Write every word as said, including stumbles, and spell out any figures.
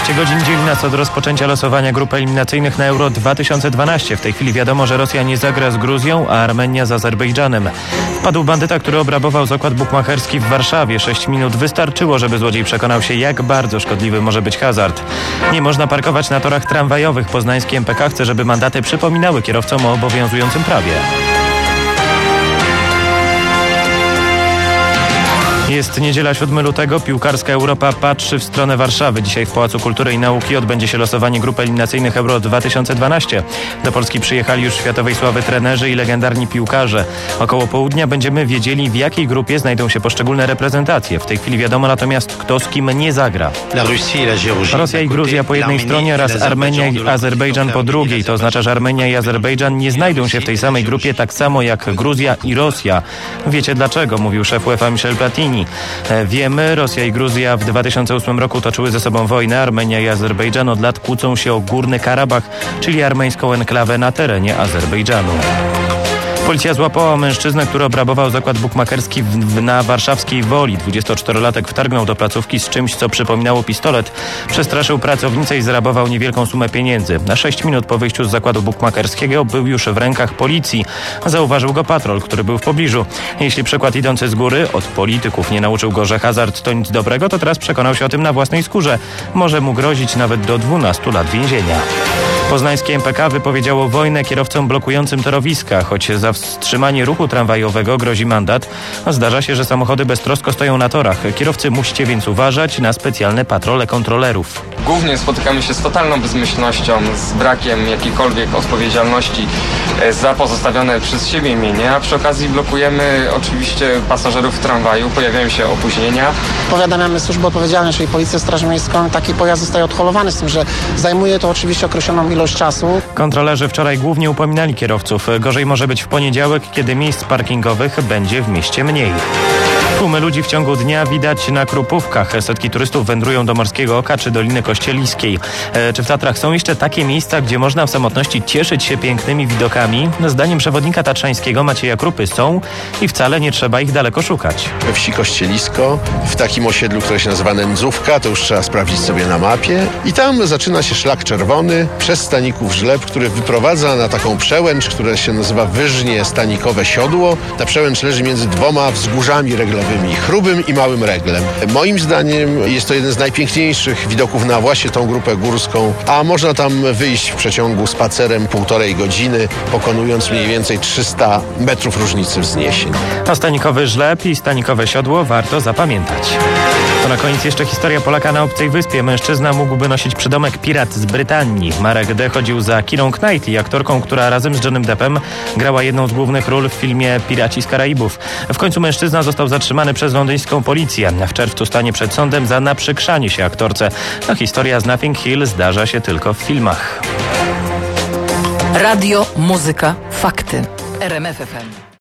dwanaście godzin dzieli nas od rozpoczęcia losowania grup eliminacyjnych na Euro dwa tysiące dwanaście. W tej chwili wiadomo, że Rosja nie zagra z Gruzją, a Armenia z Azerbejdżanem. Wpadł bandyta, który obrabował zakład bukmacherski w Warszawie. Sześć minut wystarczyło, żeby złodziej przekonał się, jak bardzo szkodliwy może być hazard. Nie można parkować na torach tramwajowych. Poznańskie M P K chce, żeby mandaty przypominały kierowcom o obowiązującym prawie. Jest niedziela siódmego lutego. Piłkarska Europa patrzy w stronę Warszawy. Dzisiaj w Pałacu Kultury i Nauki odbędzie się losowanie grup eliminacyjnych Euro dwa tysiące dwanaście. Do Polski przyjechali już światowej sławy trenerzy i legendarni piłkarze. Około południa będziemy wiedzieli, w jakiej grupie znajdą się poszczególne reprezentacje. W tej chwili wiadomo natomiast, kto z kim nie zagra. Rosja i Gruzja po jednej stronie oraz Armenia i Azerbejdżan po drugiej. To oznacza, że Armenia i Azerbejdżan nie znajdą się w tej samej grupie tak samo jak Gruzja i Rosja. Wiecie dlaczego, mówił szef UEFA Michel Platini. Wiemy, Rosja i Gruzja w dwa tysiące ósmym roku toczyły ze sobą wojnę. Armenia i Azerbejdżan od lat kłócą się o Górny Karabach, czyli armeńską enklawę na terenie Azerbejdżanu. Policja złapała mężczyznę, który obrabował zakład bukmacherski w, w, na warszawskiej Woli. dwudziestoczterolatek wtargnął do placówki z czymś, co przypominało pistolet. Przestraszył pracownicę i zrabował niewielką sumę pieniędzy. Na sześć minut po wyjściu z zakładu bukmacherskiego był już w rękach policji. Zauważył go patrol, który był w pobliżu. Jeśli przykład idący z góry od polityków nie nauczył go, że hazard to nic dobrego, to teraz przekonał się o tym na własnej skórze. Może mu grozić nawet do dwunastu lat więzienia. Poznańskie M P K wypowiedziało wojnę kierowcom blokującym torowiska. Choć za wstrzymanie ruchu tramwajowego grozi mandat, zdarza się, że samochody beztrosko stoją na torach. Kierowcy musicie więc uważać na specjalne patrole kontrolerów. Głównie spotykamy się z totalną bezmyślnością, z brakiem jakiejkolwiek odpowiedzialności za pozostawione przez siebie mienie, a przy okazji blokujemy oczywiście pasażerów w tramwaju, pojawiają się opóźnienia. Powiadamiamy służbę odpowiedzialną, czyli Policję, Straż Miejską. Taki pojazd zostaje odholowany, z tym, że zajmuje to oczywiście określoną ilość czasu. Kontrolerzy wczoraj głównie upominali kierowców. Gorzej może być w poniedziałek, kiedy miejsc parkingowych będzie w mieście mniej. Tłumy ludzi w ciągu dnia widać na Krupówkach. Setki turystów wędrują do Morskiego Oka czy Doliny Kościeliskiej. E, czy w Tatrach są jeszcze takie miejsca, gdzie można w samotności cieszyć się pięknymi widokami? Zdaniem przewodnika tatrzańskiego Macieja Krupy są i wcale nie trzeba ich daleko szukać. We wsi Kościelisko, w takim osiedlu, które się nazywa Nędzówka, to już trzeba sprawdzić sobie na mapie. I tam zaczyna się szlak czerwony przez Staników Żleb, który wyprowadza na taką przełęcz, która się nazywa Wyżnie Stanikowe Siodło. Ta przełęcz leży między dwoma wzgórzami reglowymi, Chrubym i Małym Reglem. Moim zdaniem jest to jeden z najpiękniejszych widoków na właśnie tą grupę górską, a można tam wyjść w przeciągu spacerem półtorej godziny, pokonując mniej więcej trzysta metrów różnicy wzniesień. A Stanikowy Żleb i Stanikowe Siodło warto zapamiętać. To na koniec jeszcze historia Polaka na obcej wyspie. Mężczyzna mógłby nosić przydomek pirat z Brytanii. Marek D. chodził za Keirą Knightley, aktorką, która razem z Johnnym Deppem grała jedną z głównych ról w filmie Piraci z Karaibów. W końcu mężczyzna został zatrzymany przez londyńską policję. W czerwcu stanie przed sądem za naprzykrzanie się aktorce. No, historia z Notting Hill zdarza się tylko w filmach. Radio, muzyka, fakty. R M F F M.